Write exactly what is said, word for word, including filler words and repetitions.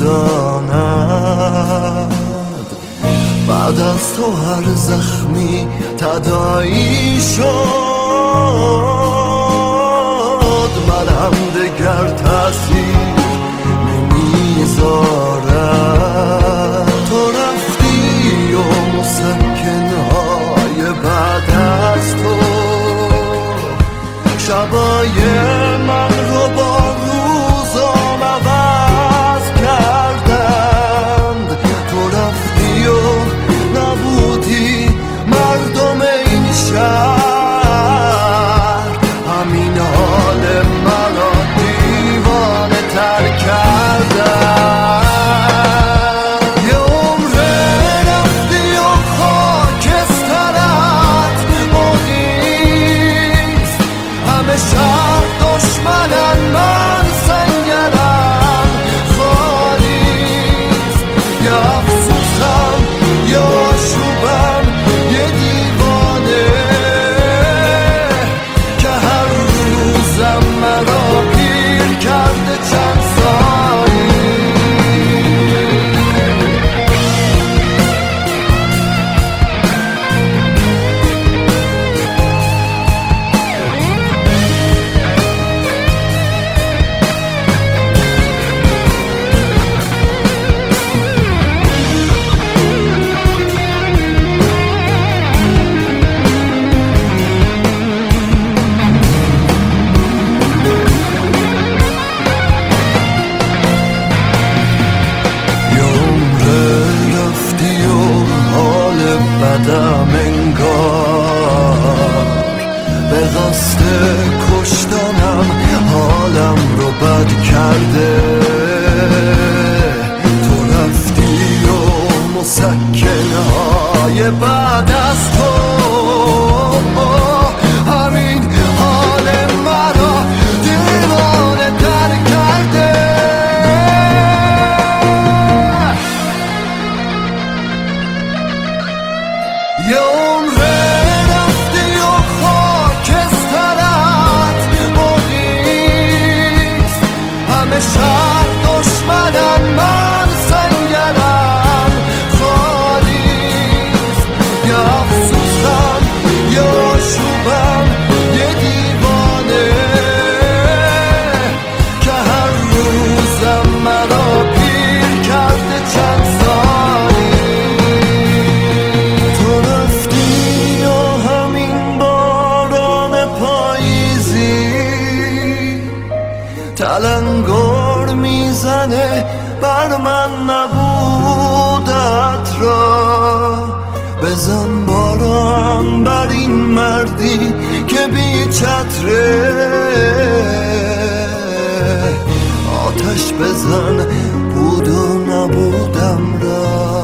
میزاند. بعد از تو هر زخمی تداعی شد، منم دگر تاثیر نمیذارم. تو رفتی و مسکنهای بعد از تو شبای من رو با روزام عوض کردند. تو رفتی و نبودی مردم این شهر، همین حال مرا دیوانه تر کردند. یه عمر رفتی و خاکسترت بودیست، همه شهر دشمنن من سنگرم خالیست. یه افسوسم یه آشوبم یه دیوانه که هر روزم مرا پیر کرده چند سالی. بدم انگار به قصد کشتنم حالم رو بد کرده. تو رفتی و مسکنهای بعد از تو همین حال مرا دیوانه تر کرده. یه عمر رفتی و خاکسترت بودیست، همه شهر دشمنن من سنگرم خالیست. یه افسوسم یه آشوبم یه دیوانه که هر روزم مرا پیر کرده چند سالی. تلنگر میزنه بر من نبودت را، بزن باران بر این مردی که بی چتره. آتش بزن بود و نبودم را.